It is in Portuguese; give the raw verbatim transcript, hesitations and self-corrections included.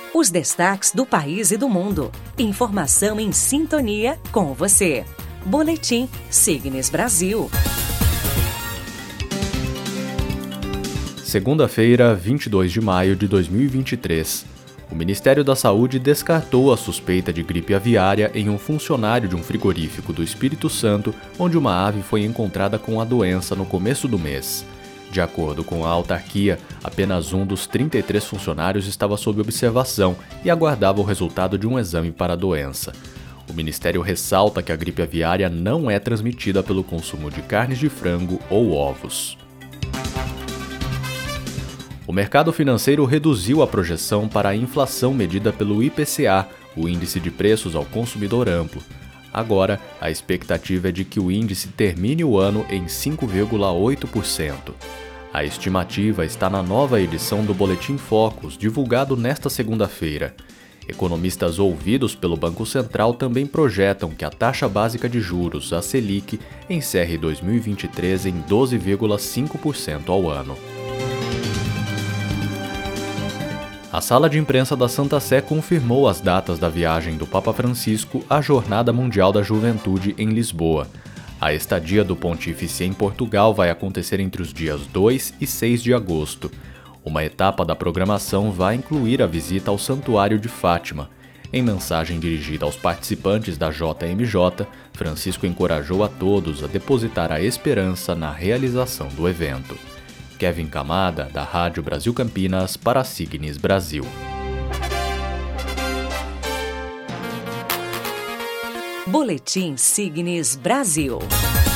Os destaques do país e do mundo. Informação em sintonia com você. Boletim Signes Brasil. Segunda-feira, vinte e dois de maio de dois mil e vinte e três. O Ministério da Saúde descartou a suspeita de gripe aviária em um funcionário de um frigorífico do Espírito Santo, onde uma ave foi encontrada com a doença no começo do mês. De acordo com a autarquia, apenas um dos trinta e três funcionários estava sob observação e aguardava o resultado de um exame para a doença. O Ministério ressalta que a gripe aviária não é transmitida pelo consumo de carnes de frango ou ovos. O mercado financeiro reduziu a projeção para a inflação medida pelo I P C A, o Índice de Preços ao Consumidor Amplo. Agora, a expectativa é de que o índice termine o ano em cinco vírgula oito por cento. A estimativa está na nova edição do Boletim Focus, divulgado nesta segunda-feira. Economistas ouvidos pelo Banco Central também projetam que a taxa básica de juros, a Selic, encerre dois mil e vinte e três em doze vírgula cinco por cento ao ano. A Sala de Imprensa da Santa Sé confirmou as datas da viagem do Papa Francisco à Jornada Mundial da Juventude em Lisboa. A estadia do pontífice em Portugal vai acontecer entre os dias dois e seis de agosto. Uma etapa da programação vai incluir a visita ao Santuário de Fátima. Em mensagem dirigida aos participantes da J M J, Francisco encorajou a todos a depositar a esperança na realização do evento. Kevin Camada, da Rádio Brasil Campinas, para a Signes Brasil. Boletim Signes Brasil.